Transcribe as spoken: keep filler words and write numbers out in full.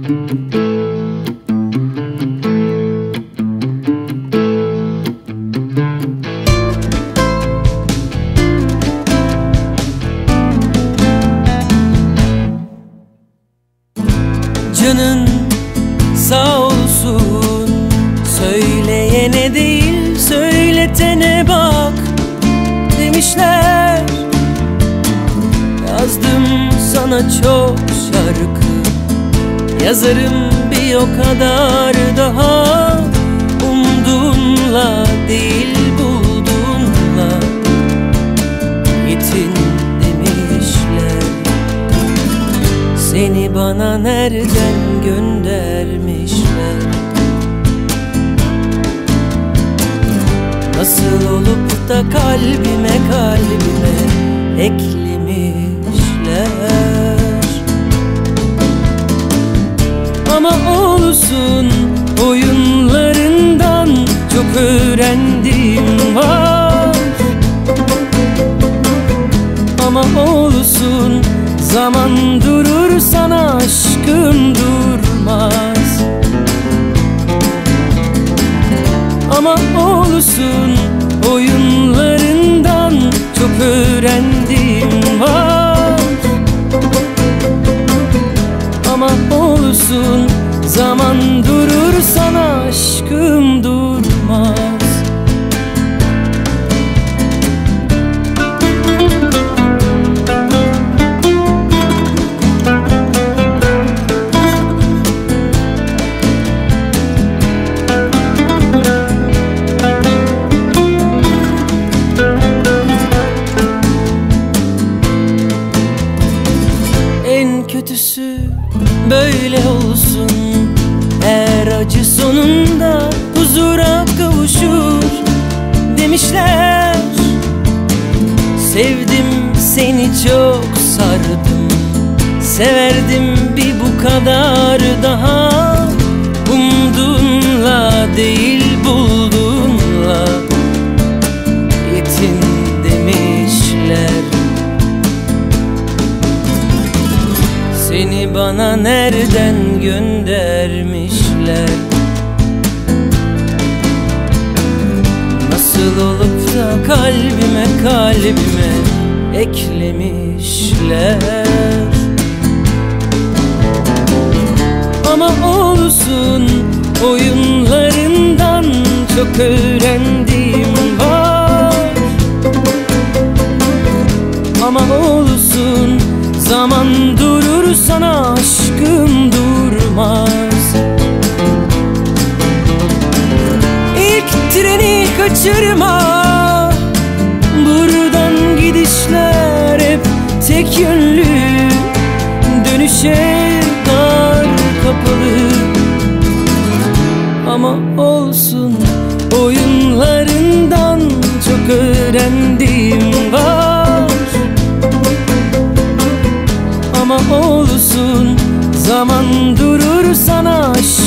Canın sağ olsun, söyleyene değil söyletene bak demişler. Yazdım sana çok şarkı, yazarım bir o kadar daha. Umduğunla değil bulduğunla yetin demişler. Seni bana nereden göndermişler? Nasıl olup da kalbime kalbime eklemişler? Ama olsun, oyunlarından çok öğrendiğim var. Ama olsun, zaman durur sana aşkım durmaz. Ama olsun, oyunlarından çok öğrendiğim var. Ama olsun, zaman durur sana aşkım durmaz. En kötüsü böyle olsun, her acı sonunda huzura kavuşur demişler. Sevdim seni çok sardım, severdim bir bu kadar daha. Umduğunla değil bulduğunla yetin demişler. Seni bana nereden göndermişler? Nasıl olup da kalbime kalbime eklemişler? Ama olsun, oyunlarından çok öğrendiğim var. Ama olsun, zaman durur sana aşkım durmaz. İlk treni kaçırma, buradan gidişler hep tek yönlü. Dönüşe dar kapalı. Ama olsun, oyunlarından çok öğrendiğim var. Ama olsun, zaman durur sana aşkım